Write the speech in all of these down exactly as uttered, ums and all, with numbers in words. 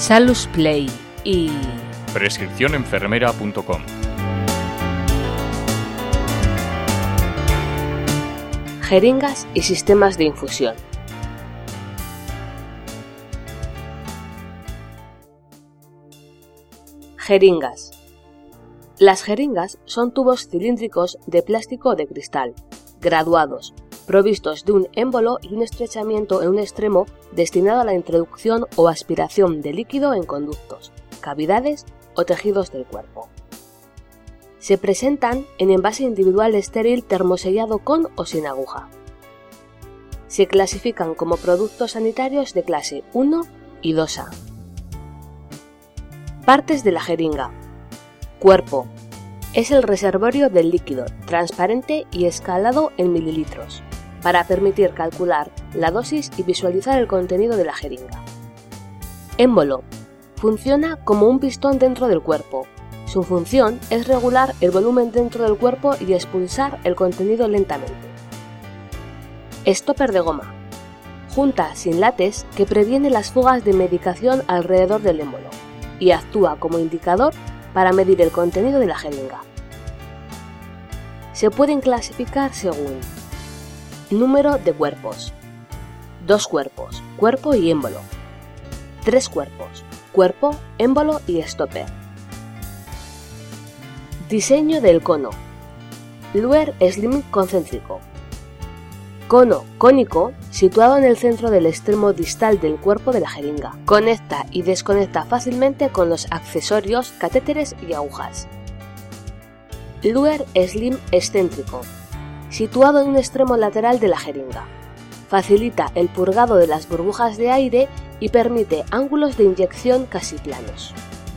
Salus Play y prescripción enfermera punto com. Jeringas y sistemas de infusión. Jeringas. Las jeringas son tubos cilíndricos de plástico o de cristal, graduados, provistos de un émbolo y un estrechamiento en un extremo destinado a la introducción o aspiración de líquido en conductos, cavidades o tejidos del cuerpo. Se presentan en envase individual estéril termosellado con o sin aguja. Se clasifican como productos sanitarios de clase uno y dos A. Partes de la jeringa. Cuerpo. Es el reservorio del líquido, transparente y escalado en mililitros, para permitir calcular la dosis y visualizar el contenido de la jeringa. Émbolo. Funciona como un pistón dentro del cuerpo. Su función es regular el volumen dentro del cuerpo y expulsar el contenido lentamente. Stopper de goma. Junta sin látex que previene las fugas de medicación alrededor del émbolo y actúa como indicador para medir el contenido de la jeringa. Se pueden clasificar según número de cuerpos: dos cuerpos, cuerpo y émbolo; tres cuerpos, cuerpo, émbolo y stopper. Diseño del cono. Luer Slim concéntrico. Cono cónico situado en el centro del extremo distal del cuerpo de la jeringa. Conecta y desconecta fácilmente con los accesorios, catéteres y agujas. Luer Slim excéntrico. Situado en un extremo lateral de la jeringa. Facilita el purgado de las burbujas de aire y permite ángulos de inyección casi planos.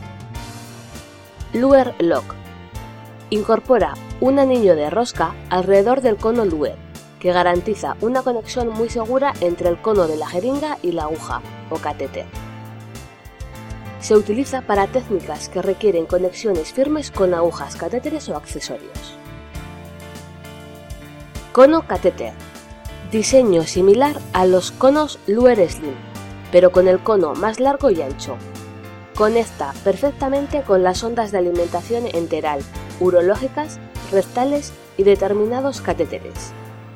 Luer Lock. Incorpora un anillo de rosca alrededor del cono Luer, que garantiza una conexión muy segura entre el cono de la jeringa y la aguja o catéter. Se utiliza para técnicas que requieren conexiones firmes con agujas, catéteres o accesorios. Cono catéter. Diseño similar a los conos Luer Slim, pero con el cono más largo y ancho. Conecta perfectamente con las sondas de alimentación enteral, urológicas, rectales y determinados catéteres.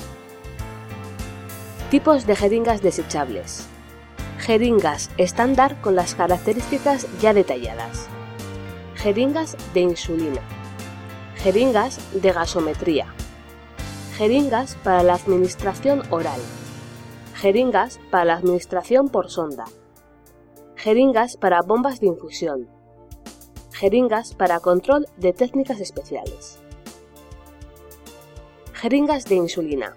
Tipos de jeringas desechables. Jeringas estándar con las características ya detalladas. Jeringas de insulina. Jeringas de gasometría. Jeringas para la administración oral. Jeringas para la administración por sonda. Jeringas para bombas de infusión. Jeringas para control de técnicas especiales. Jeringas de insulina.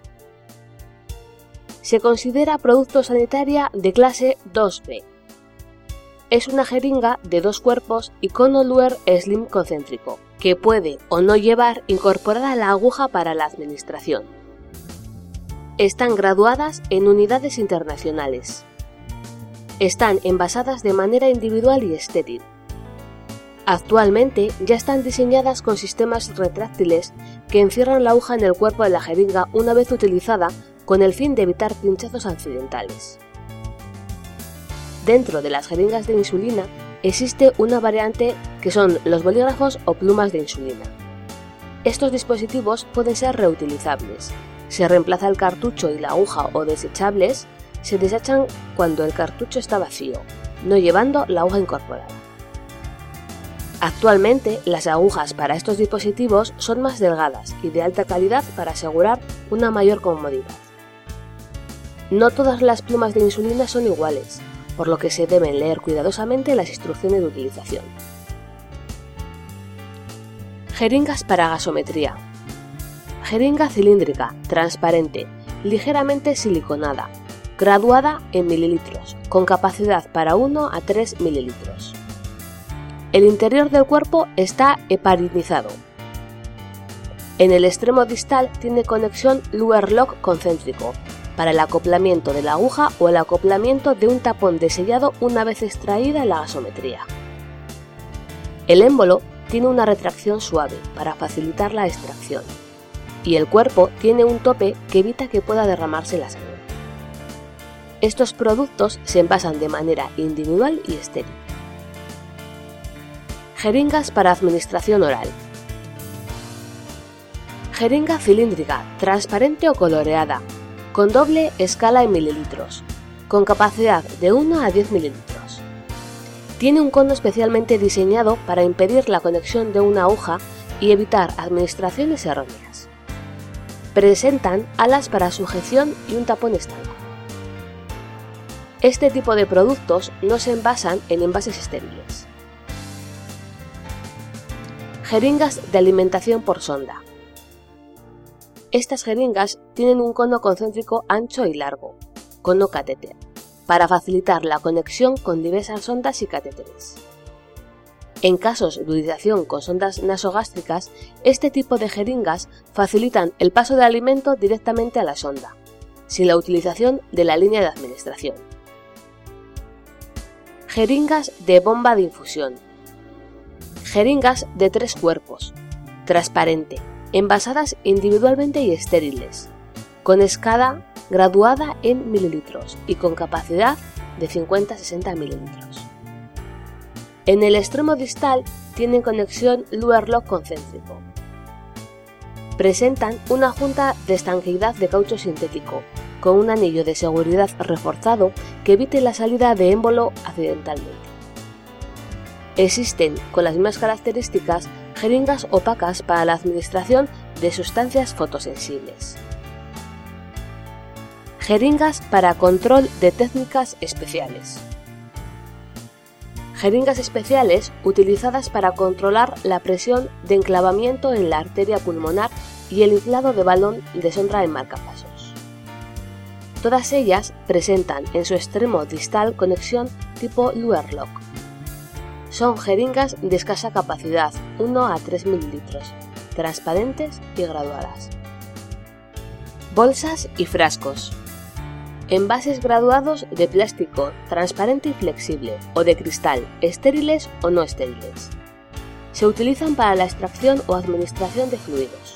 Se considera producto sanitaria de clase dos B. Es una jeringa de dos cuerpos y cono Luer Slim concéntrico, que puede o no llevar incorporada la aguja para la administración. Están graduadas en unidades internacionales. Están envasadas de manera individual y estéril. Actualmente ya están diseñadas con sistemas retráctiles que encierran la aguja en el cuerpo de la jeringa una vez utilizada, con el fin de evitar pinchazos accidentales. Dentro de las jeringas de insulina existe una variante que son los bolígrafos o plumas de insulina. Estos dispositivos pueden ser reutilizables. Se reemplaza el cartucho y la aguja, o desechables se desechan cuando el cartucho está vacío, no llevando la aguja incorporada. Actualmente, las agujas para estos dispositivos son más delgadas y de alta calidad para asegurar una mayor comodidad. No todas las plumas de insulina son iguales, por lo que se deben leer cuidadosamente las instrucciones de utilización. Jeringas para gasometría. Jeringa cilíndrica, transparente, ligeramente siliconada, graduada en mililitros, con capacidad para uno a tres mililitros. El interior del cuerpo está heparinizado. En el extremo distal tiene conexión Luer Lock concéntrico, para el acoplamiento de la aguja o el acoplamiento de un tapón de sellado una vez extraída la gasometría. El émbolo tiene una retracción suave para facilitar la extracción y el cuerpo tiene un tope que evita que pueda derramarse la sangre. Estos productos se envasan de manera individual y estéril. Jeringas para administración oral. Jeringa cilíndrica, transparente o coloreada, con doble escala en mililitros, con capacidad de uno a diez mililitros. Tiene un cono especialmente diseñado para impedir la conexión de una aguja y evitar administraciones erróneas. Presentan alas para sujeción y un tapón estanco. Este tipo de productos no se envasan en envases estériles. Jeringas de alimentación por sonda. Estas jeringas tienen un cono concéntrico ancho y largo, cono catéter, para facilitar la conexión con diversas sondas y catéteres. En casos de utilización con sondas nasogástricas, este tipo de jeringas facilitan el paso del alimento directamente a la sonda, sin la utilización de la línea de administración. Jeringas de bomba de infusión. Jeringas de tres cuerpos, transparente, envasadas individualmente y estériles, con escala graduada en mililitros y con capacidad de cincuenta a sesenta mililitros. En el extremo distal tienen conexión Luer-Lock concéntrico. Presentan una junta de estanqueidad de caucho sintético, con un anillo de seguridad reforzado que evite la salida de émbolo accidentalmente. Existen, con las mismas características, jeringas opacas para la administración de sustancias fotosensibles. Jeringas para control de técnicas especiales. Jeringas especiales utilizadas para controlar la presión de enclavamiento en la arteria pulmonar y el inflado de balón de sonda en marcapasos. Todas ellas presentan en su extremo distal conexión tipo Luer-Lock. Son jeringas de escasa capacidad, uno a tres mililitros, transparentes y graduadas. Bolsas y frascos. Envases graduados de plástico transparente y flexible o de cristal, estériles o no estériles. Se utilizan para la extracción o administración de fluidos.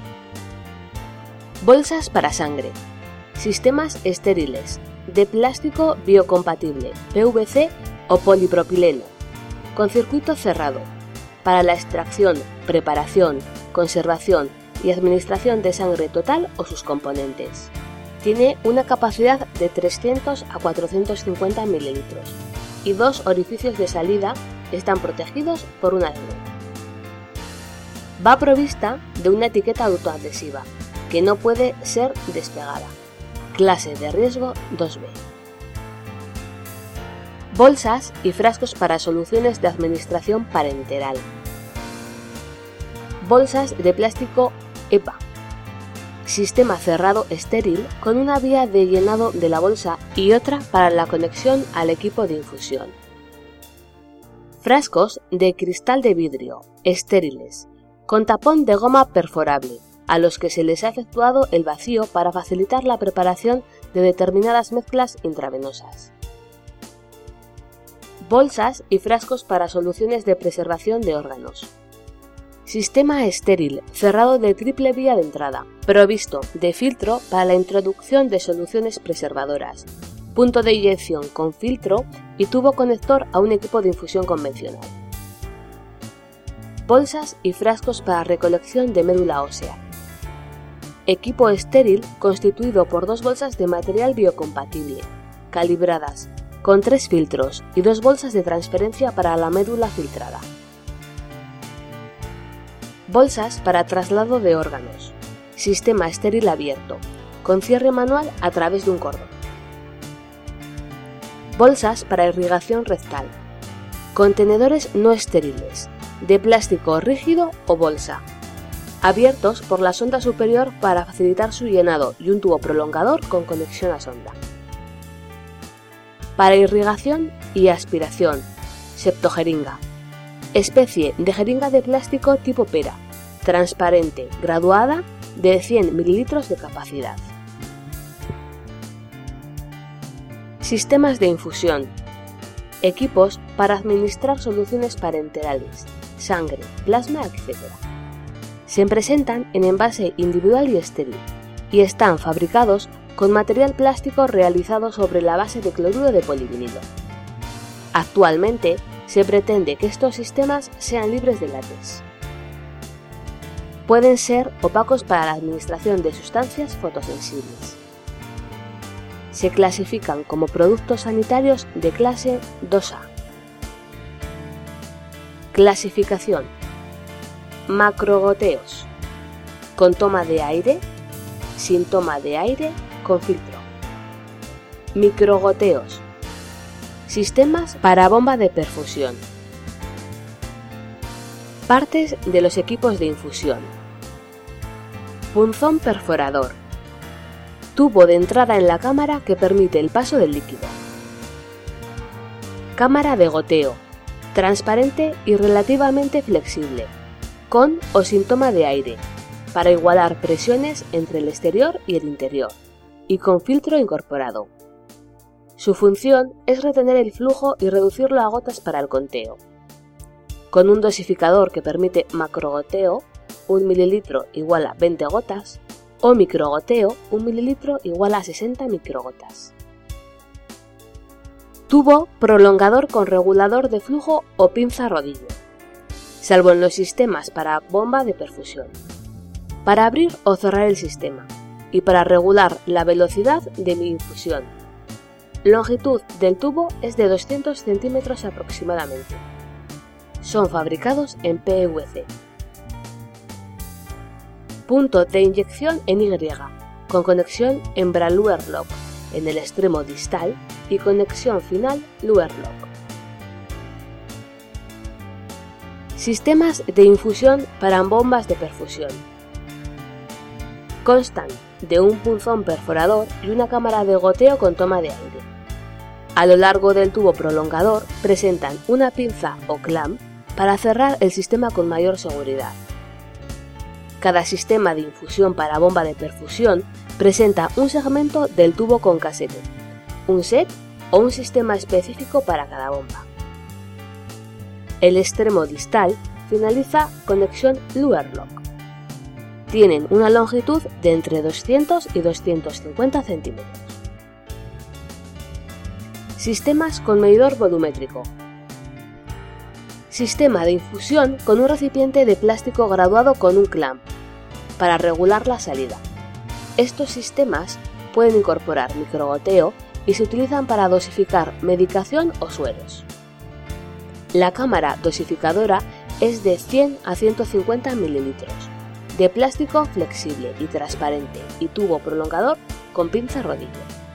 Bolsas para sangre. Sistemas estériles, de plástico biocompatible, P V C o polipropileno, con circuito cerrado, para la extracción, preparación, conservación y administración de sangre total o sus componentes. Tiene una capacidad de trescientos a cuatrocientos cincuenta mililitros y dos orificios de salida están protegidos por una lengüeta. Va provista de una etiqueta autoadhesiva que no puede ser despegada. Clase de riesgo dos B. Bolsas y frascos para soluciones de administración parenteral. Bolsas de plástico E P A. Sistema cerrado estéril con una vía de llenado de la bolsa y otra para la conexión al equipo de infusión. Frascos de cristal de vidrio, estériles, con tapón de goma perforable, a los que se les ha efectuado el vacío para facilitar la preparación de determinadas mezclas intravenosas. Bolsas y frascos para soluciones de preservación de órganos. Sistema estéril, cerrado de triple vía de entrada, provisto de filtro para la introducción de soluciones preservadoras, punto de inyección con filtro y tubo conector a un equipo de infusión convencional. Bolsas y frascos para recolección de médula ósea. Equipo estéril constituido por dos bolsas de material biocompatible, calibradas, con tres filtros y dos bolsas de transferencia para la médula filtrada. Bolsas para traslado de órganos. Sistema estéril abierto, con cierre manual a través de un cordón. Bolsas para irrigación rectal. Contenedores no estériles, de plástico rígido o bolsa, abiertos por la sonda superior para facilitar su llenado y un tubo prolongador con conexión a sonda. Para irrigación y aspiración, septojeringa. Especie de jeringa de plástico tipo pera, transparente, graduada, de cien mililitros de capacidad. Sistemas de infusión. Equipos para administrar soluciones parenterales, sangre, plasma, etcétera. Se presentan en envase individual y estéril y están fabricados con material plástico realizado sobre la base de cloruro de polivinilo. Actualmente se pretende que estos sistemas sean libres de látex. Pueden ser opacos para la administración de sustancias fotosensibles. Se clasifican como productos sanitarios de clase dos A. Clasificación: macrogoteos, con toma de aire, sin toma de aire, con filtro. Microgoteos, sistemas para bomba de perfusión. Partes de los equipos de infusión: punzón perforador, tubo de entrada en la cámara que permite el paso del líquido. Cámara de goteo, transparente y relativamente flexible, con o sin toma de aire, para igualar presiones entre el exterior y el interior, y con filtro incorporado. Su función es retener el flujo y reducirlo a gotas para el conteo. Con un dosificador que permite macrogoteo, un mililitro igual a veinte gotas, o microgoteo, un mililitro igual a sesenta microgotas. Tubo prolongador con regulador de flujo o pinza rodillo, salvo en los sistemas para bomba de perfusión, para abrir o cerrar el sistema y para regular la velocidad de mi infusión. Longitud del tubo es de doscientos centímetros aproximadamente. Son fabricados en P V C. Punto de inyección en Y, con conexión en Bra-Luer Lock en el extremo distal y conexión final Luer Lock. Sistemas de infusión para bombas de perfusión. Constan de un punzón perforador y una cámara de goteo con toma de aire. A lo largo del tubo prolongador presentan una pinza o clamp para cerrar el sistema con mayor seguridad. Cada sistema de infusión para bomba de perfusión presenta un segmento del tubo con casete, un set o un sistema específico para cada bomba. El extremo distal finaliza conexión Luer Lock. Tienen una longitud de entre doscientos y doscientos cincuenta centímetros. Sistemas con medidor volumétrico. Sistema de infusión con un recipiente de plástico graduado con un clamp, para regular la salida. Estos sistemas pueden incorporar microgoteo y se utilizan para dosificar medicación o sueros. La cámara dosificadora es de cien a ciento cincuenta mililitros, de plástico flexible y transparente y tubo prolongador con pinza rodillo.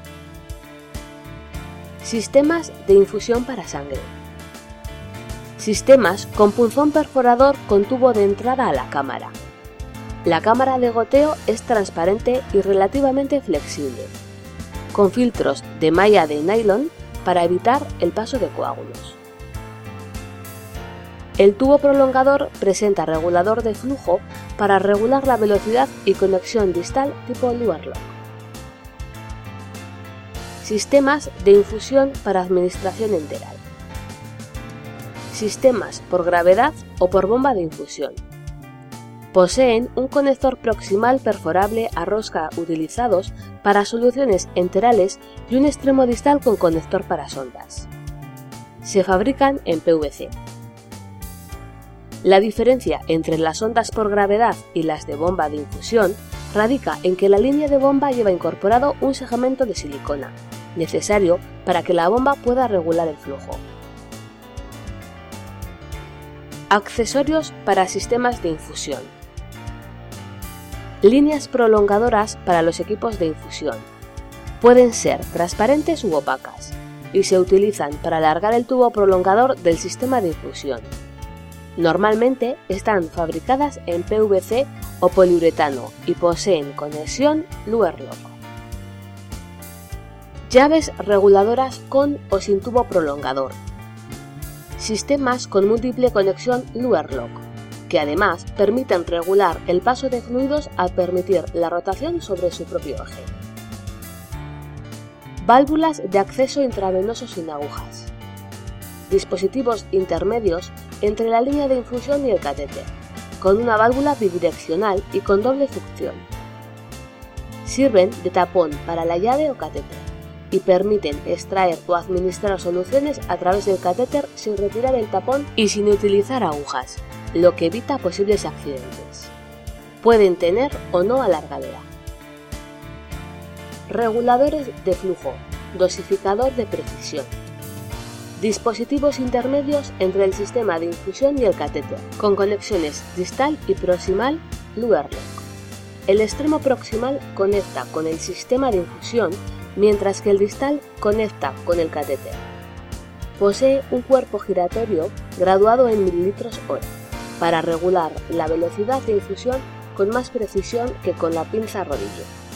Sistemas de infusión para sangre. Sistemas con punzón perforador con tubo de entrada a la cámara. La cámara de goteo es transparente y relativamente flexible, con filtros de malla de nylon para evitar el paso de coágulos. El tubo prolongador presenta regulador de flujo para regular la velocidad y conexión distal tipo Luer Lock. Sistemas de infusión para administración enteral. Sistemas por gravedad o por bomba de infusión. Poseen un conector proximal perforable a rosca utilizados para soluciones enterales y un extremo distal con conector para sondas. Se fabrican en P V C. La diferencia entre las ondas por gravedad y las de bomba de infusión radica en que la línea de bomba lleva incorporado un segmento de silicona, necesario para que la bomba pueda regular el flujo. Accesorios para sistemas de infusión. Líneas prolongadoras para los equipos de infusión. Pueden ser transparentes u opacas y se utilizan para alargar el tubo prolongador del sistema de infusión. Normalmente están fabricadas en P V C o poliuretano y poseen conexión Luer Lock. Llaves reguladoras con o sin tubo prolongador. Sistemas con múltiple conexión Luer Lock, que además permiten regular el paso de fluidos al permitir la rotación sobre su propio eje. Válvulas de acceso intravenoso sin agujas. Dispositivos intermedios entre la línea de infusión y el catéter, con una válvula bidireccional y con doble succión. Sirven de tapón para la llave o catéter, y permiten extraer o administrar soluciones a través del catéter sin retirar el tapón y sin utilizar agujas, lo que evita posibles accidentes. Pueden tener o no alargadera. Reguladores de flujo, dosificador de precisión. Dispositivos intermedios entre el sistema de infusión y el catéter, con conexiones distal y proximal Luer Lock. El extremo proximal conecta con el sistema de infusión, mientras que el distal conecta con el catéter. Posee un cuerpo giratorio graduado en mililitros hora, para regular la velocidad de infusión con más precisión que con la pinza rodillo.